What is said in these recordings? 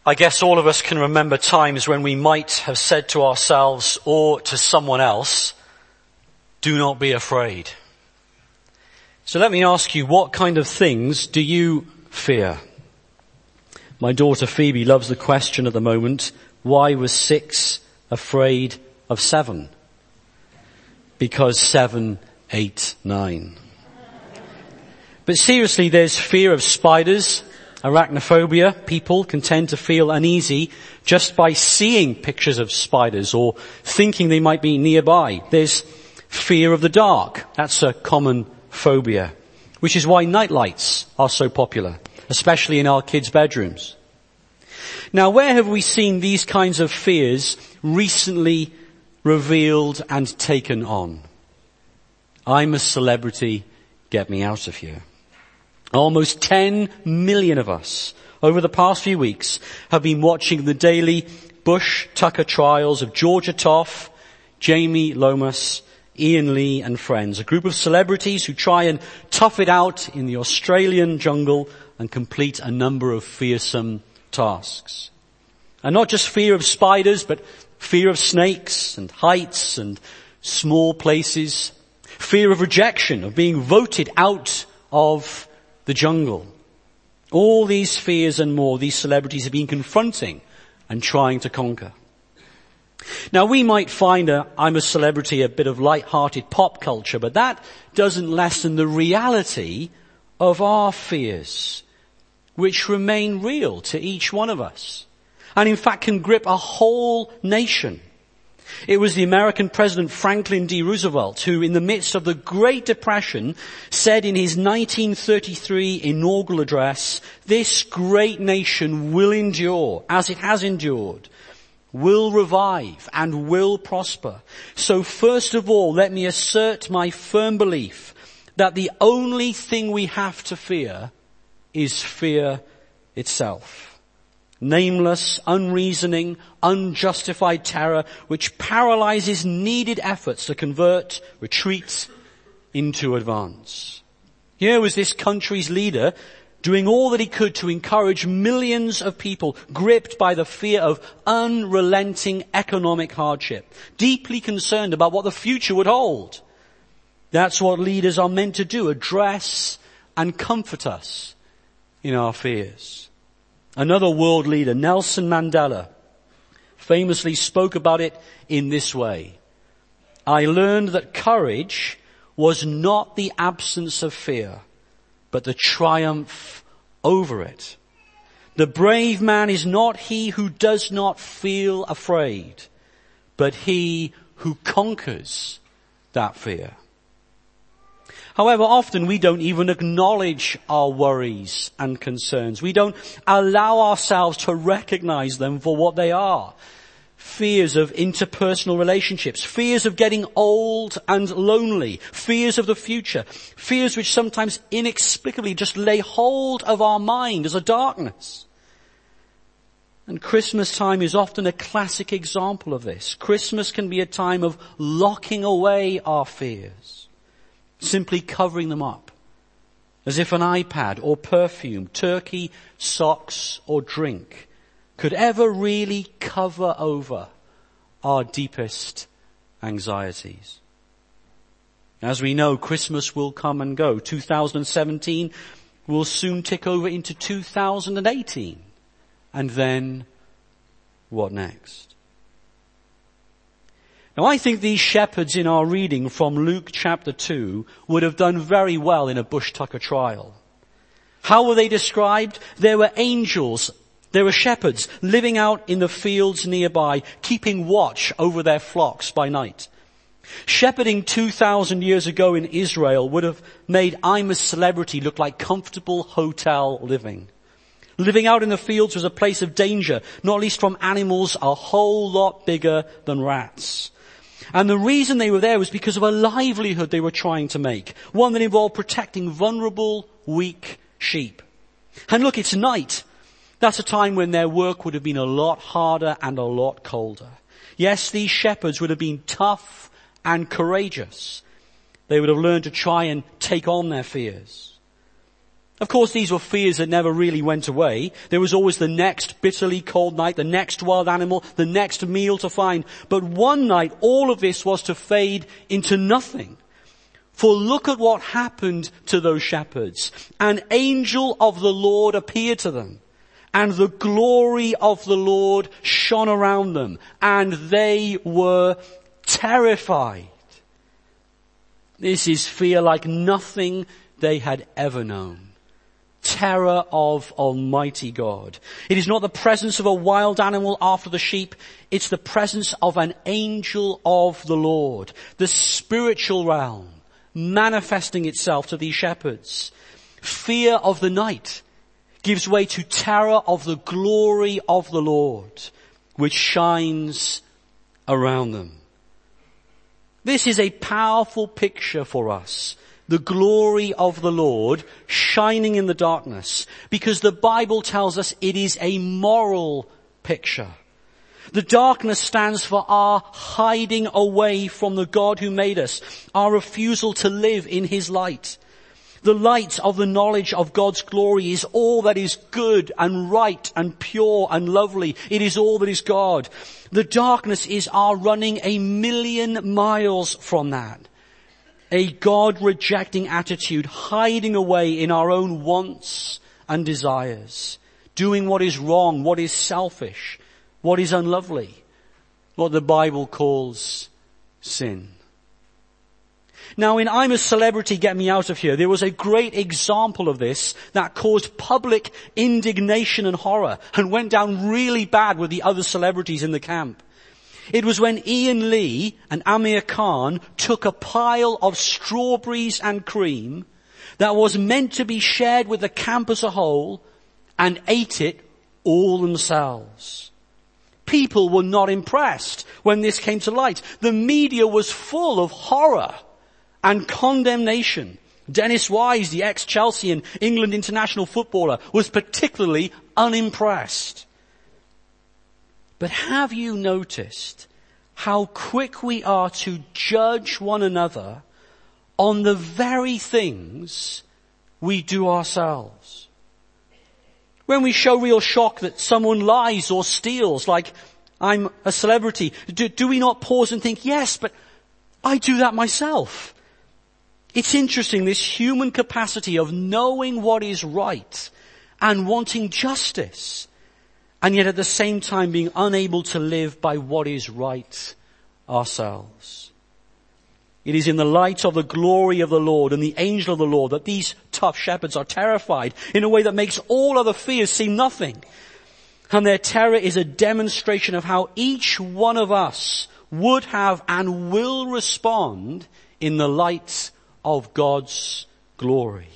I guess all of us can remember times when we might have said to ourselves or to someone else, do not be afraid. So let me ask you, what kind of things do you fear? My daughter Phoebe loves the question at the moment, why was 6 afraid of 7? Because 7, 8, 9. But seriously, there's fear of spiders, arachnophobia. People can tend to feel uneasy just by seeing pictures of spiders or thinking they might be nearby. There's fear of the dark. That's a common phobia, which is why nightlights are so popular, especially in our kids' bedrooms. Now, where have we seen these kinds of fears recently revealed and taken on? I'm a celebrity, get me out of here. Almost 10 million of us over the past few weeks have been watching the daily Bush-Tucker trials of Georgia Toff, Jamie Lomas, Ian Lee and friends, a group of celebrities who try and tough it out in the Australian jungle and complete a number of fearsome tasks. And not just fear of spiders, but fear of snakes and heights and small places. Fear of rejection, of being voted out of the jungle. All these fears and more, these celebrities have been confronting and trying to conquer. Now, we might find I'm a Celebrity a bit of light-hearted pop culture, but that doesn't lessen the reality of our fears, which remain real to each one of us, and in fact can grip a whole nation. It was the American President Franklin D. Roosevelt who, in the midst of the Great Depression, said in his 1933 inaugural address, "This great nation will endure, as it has endured, will revive and will prosper. So first of all, let me assert my firm belief that the only thing we have to fear is fear itself. Nameless, unreasoning, unjustified terror which paralyzes needed efforts to convert retreat into advance." Here was this country's leader doing all that he could to encourage millions of people gripped by the fear of unrelenting economic hardship, deeply concerned about what the future would hold. That's what leaders are meant to do, address and comfort us in our fears. Another world leader, Nelson Mandela, famously spoke about it in this way. "I learned that courage was not the absence of fear, but the triumph over it. The brave man is not he who does not feel afraid, but he who conquers that fear." However, often we don't even acknowledge our worries and concerns. We don't allow ourselves to recognize them for what they are. Fears of interpersonal relationships, fears of getting old and lonely, fears of the future, fears which sometimes inexplicably just lay hold of our mind as a darkness. And Christmas time is often a classic example of this. Christmas can be a time of locking away our fears, simply covering them up, as if an iPad or perfume, turkey, socks or drink could ever really cover over our deepest anxieties. As we know, Christmas will come and go. 2017 will soon tick over into 2018. And then, what next? Now, I think these shepherds in our reading from Luke chapter 2 would have done very well in a Bush-Tucker trial. How were they described? There were angels, there were shepherds living out in the fields nearby, keeping watch over their flocks by night. Shepherding 2,000 years ago in Israel would have made I'm a Celebrity look like comfortable hotel living. Living out in the fields was a place of danger, not least from animals a whole lot bigger than rats. And the reason they were there was because of a livelihood they were trying to make, one that involved protecting vulnerable, weak sheep. And look, it's night. That's a time when their work would have been a lot harder and a lot colder. Yes, these shepherds would have been tough and courageous. They would have learned to try and take on their fears. Of course, these were fears that never really went away. There was always the next bitterly cold night, the next wild animal, the next meal to find. But one night, all of this was to fade into nothing. For look at what happened to those shepherds. An angel of the Lord appeared to them, and the glory of the Lord shone around them, and they were terrified. This is fear like nothing they had ever known. Terror of Almighty God. It is not the presence of a wild animal after the sheep. It's the presence of an angel of the Lord. The spiritual realm manifesting itself to these shepherds. Fear of the night gives way to terror of the glory of the Lord, which shines around them. This is a powerful picture for us. The glory of the Lord shining in the darkness, because the Bible tells us it is a moral picture. The darkness stands for our hiding away from the God who made us, our refusal to live in His light. The light of the knowledge of God's glory is all that is good and right and pure and lovely. It is all that is God. The darkness is our running 1,000,000 miles from that. A God-rejecting attitude, hiding away in our own wants and desires, doing what is wrong, what is selfish, what is unlovely, what the Bible calls sin. Now in I'm a Celebrity, Get Me Out of Here, there was a great example of this that caused public indignation and horror and went down really bad with the other celebrities in the camp. It was when Ian Lee and Amir Khan took a pile of strawberries and cream that was meant to be shared with the camp as a whole and ate it all themselves. People were not impressed when this came to light. The media was full of horror and condemnation. Dennis Wise, the ex-Chelsea and England international footballer, was particularly unimpressed. But have you noticed how quick we are to judge one another on the very things we do ourselves? When we show real shock that someone lies or steals, like I'm a celebrity, do we not pause and think, yes, but I do that myself? It's interesting, this human capacity of knowing what is right and wanting justice, and yet at the same time being unable to live by what is right ourselves. It is in the light of the glory of the Lord and the angel of the Lord that these tough shepherds are terrified in a way that makes all other fears seem nothing. And their terror is a demonstration of how each one of us would have and will respond in the light of God's glory.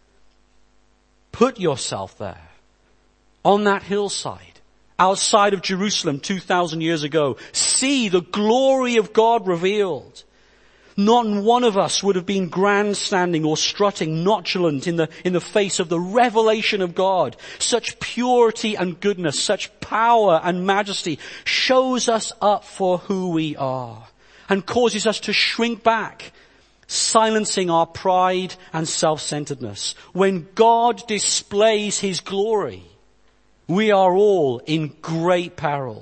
Put yourself there, on that hillside, outside of Jerusalem 2,000 years ago. See the glory of God revealed. Not one of us would have been grandstanding or strutting nonchalant in the face of the revelation of God. Such purity and goodness, such power and majesty shows us up for who we are and causes us to shrink back, silencing our pride and self-centeredness. When God displays His glory, we are all in great peril.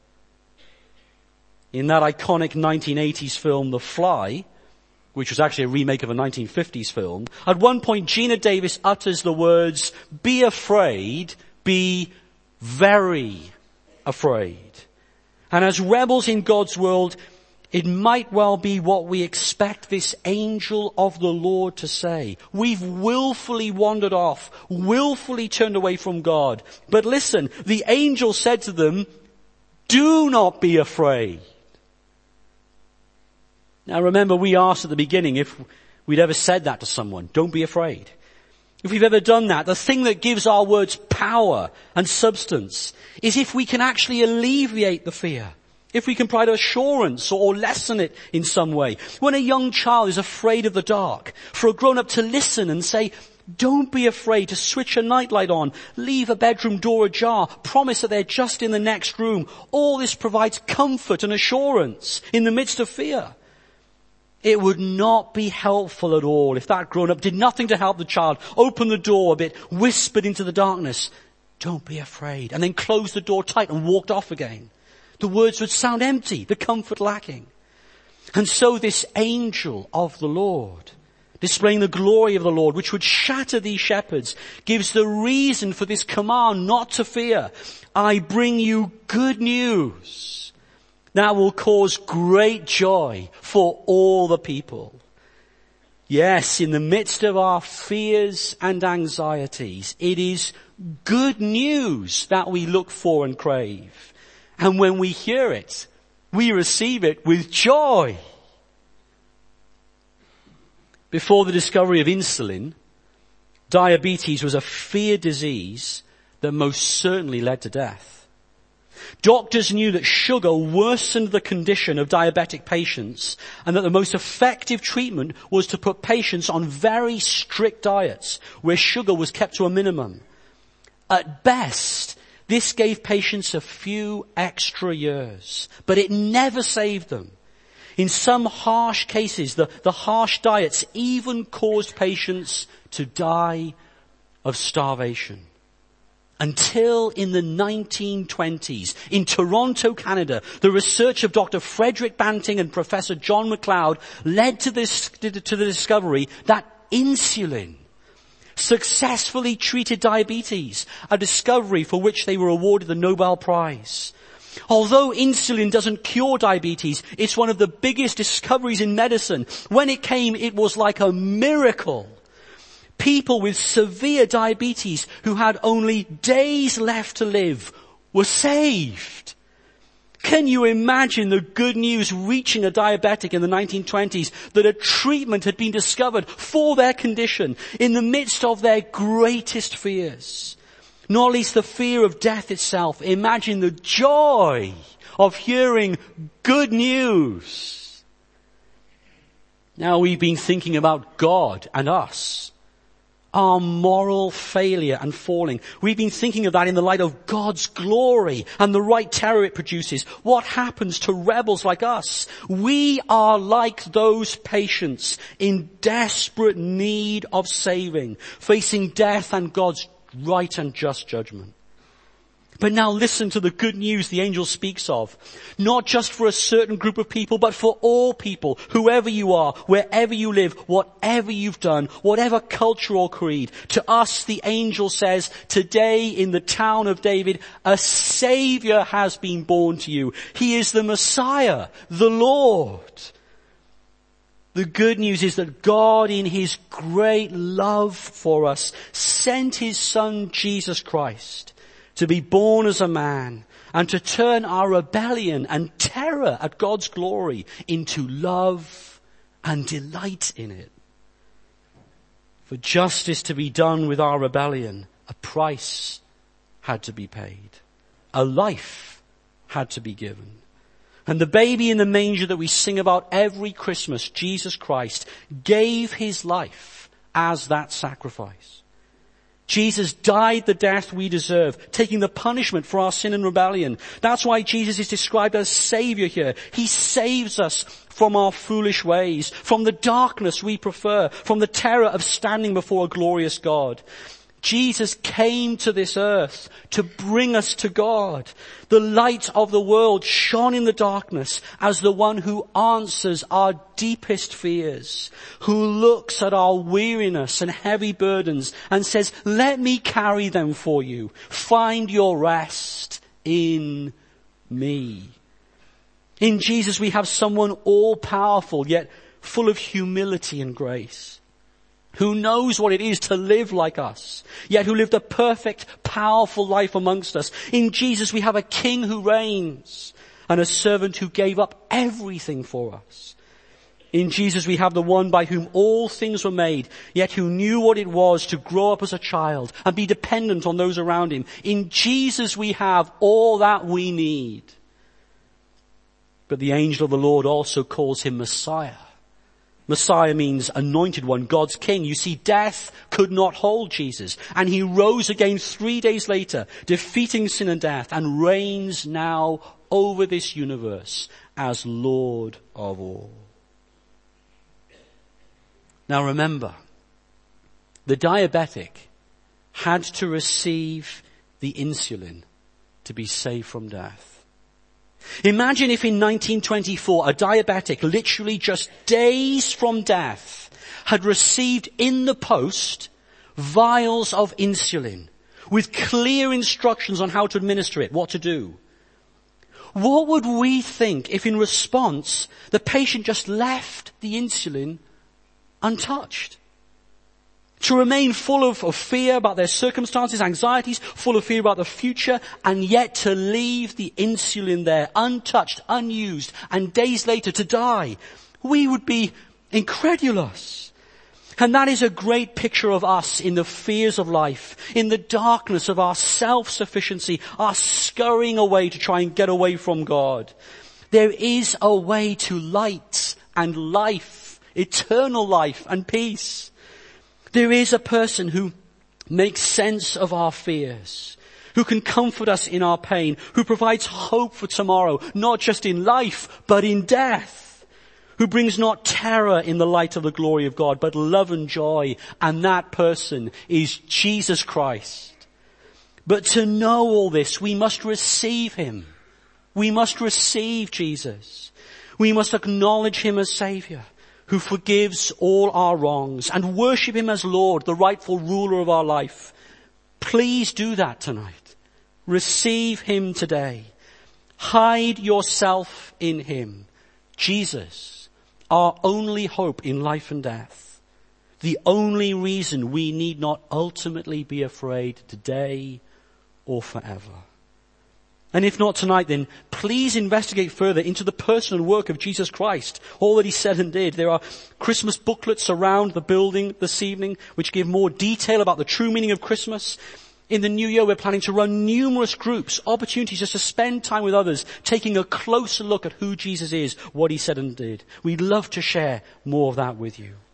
In that iconic 1980s film, The Fly, which was actually a remake of a 1950s film, at one point Gina Davis utters the words, "Be afraid, be very afraid." And as rebels in God's world, it might well be what we expect this angel of the Lord to say. We've willfully wandered off, willfully turned away from God. But listen, the angel said to them, "Do not be afraid." Now remember, we asked at the beginning if we'd ever said that to someone. Don't be afraid. If we've ever done that, the thing that gives our words power and substance is if we can actually alleviate the fear. If we can provide assurance or lessen it in some way. When a young child is afraid of the dark, for a grown-up to listen and say, don't be afraid to switch a nightlight on, leave a bedroom door ajar, promise that they're just in the next room. All this provides comfort and assurance in the midst of fear. It would not be helpful at all if that grown-up did nothing to help the child, opened the door a bit, whispered into the darkness, "Don't be afraid," and then closed the door tight and walked off again. The words would sound empty, the comfort lacking. And so this angel of the Lord, displaying the glory of the Lord, which would shatter these shepherds, gives the reason for this command not to fear. I bring you good news that will cause great joy for all the people. Yes, in the midst of our fears and anxieties, it is good news that we look for and crave. And when we hear it, we receive it with joy. Before the discovery of insulin, diabetes was a feared disease that most certainly led to death. Doctors knew that sugar worsened the condition of diabetic patients and that the most effective treatment was to put patients on very strict diets where sugar was kept to a minimum. At best, this gave patients a few extra years, but it never saved them. In some harsh cases, the harsh diets even caused patients to die of starvation. Until in the 1920s, in Toronto, Canada, the research of Dr. Frederick Banting and Professor John McLeod led to the discovery that insulin successfully treated diabetes, a discovery for which they were awarded the Nobel Prize. Although insulin doesn't cure diabetes, it's one of the biggest discoveries in medicine. When it came, it was like a miracle. People with severe diabetes who had only days left to live were saved. Can you imagine the good news reaching a diabetic in the 1920s that a treatment had been discovered for their condition in the midst of their greatest fears? Not least the fear of death itself. Imagine the joy of hearing good news. Now we've been thinking about God and us, our moral failure and falling. We've been thinking of that in the light of God's glory and the right terror it produces. What happens to rebels like us? We are like those patients in desperate need of saving, facing death and God's right and just judgment. But now listen to the good news the angel speaks of. Not just for a certain group of people, but for all people, whoever you are, wherever you live, whatever you've done, whatever culture or creed. To us, the angel says, today in the town of David, a Savior has been born to you. He is the Messiah, the Lord. The good news is that God, in His great love for us, sent His Son, Jesus Christ, to be born as a man and to turn our rebellion and terror at God's glory into love and delight in it. For justice to be done with our rebellion, a price had to be paid. A life had to be given. And the baby in the manger that we sing about every Christmas, Jesus Christ, gave His life as that sacrifice. Jesus died the death we deserve, taking the punishment for our sin and rebellion. That's why Jesus is described as Savior here. He saves us from our foolish ways, from the darkness we prefer, from the terror of standing before a glorious God. Jesus came to this earth to bring us to God. The light of the world shone in the darkness as the one who answers our deepest fears, who looks at our weariness and heavy burdens and says, let me carry them for you. Find your rest in me. In Jesus we have someone all-powerful yet full of humility and grace, who knows what it is to live like us, yet who lived a perfect, powerful life amongst us. In Jesus we have a king who reigns and a servant who gave up everything for us. In Jesus we have the one by whom all things were made, yet who knew what it was to grow up as a child and be dependent on those around him. In Jesus we have all that we need. But the angel of the Lord also calls him Messiah. Messiah means anointed one, God's king. You see, death could not hold Jesus, and he rose again 3 days later, defeating sin and death, and reigns now over this universe as Lord of all. Now remember, the diabetic had to receive the insulin to be saved from death. Imagine if in 1924 a diabetic, literally just days from death, had received in the post vials of insulin with clear instructions on how to administer it, what to do. What would we think if in response the patient just left the insulin untouched? To remain full of fear about their circumstances, anxieties, full of fear about the future, and yet to leave the insulin there untouched, unused, and days later to die. We would be incredulous. And that is a great picture of us in the fears of life, in the darkness of our self-sufficiency, our scurrying away to try and get away from God. There is a way to light and life, eternal life and peace. There is a person who makes sense of our fears, who can comfort us in our pain, who provides hope for tomorrow, not just in life, but in death, who brings not terror in the light of the glory of God, but love and joy, and that person is Jesus Christ. But to know all this, we must receive him. We must receive Jesus. We must acknowledge him as Savior, who forgives all our wrongs, and worship him as Lord, the rightful ruler of our life. Please do that tonight. Receive him today. Hide yourself in him. Jesus, our only hope in life and death. The only reason we need not ultimately be afraid today or forever. And if not tonight, then please investigate further into the person and work of Jesus Christ, all that he said and did. There are Christmas booklets around the building this evening which give more detail about the true meaning of Christmas. In the new year, we're planning to run numerous groups, opportunities just to spend time with others, taking a closer look at who Jesus is, what he said and did. We'd love to share more of that with you.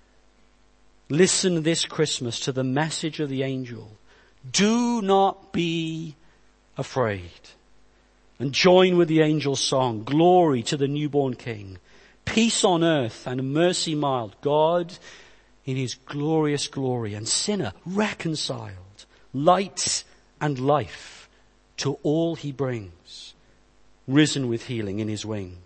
Listen this Christmas to the message of the angel. Do not be afraid. And join with the angel's song, glory to the newborn King, peace on earth and mercy mild, God in his glorious glory, and sinner reconciled, light and life to all he brings, risen with healing in his wings.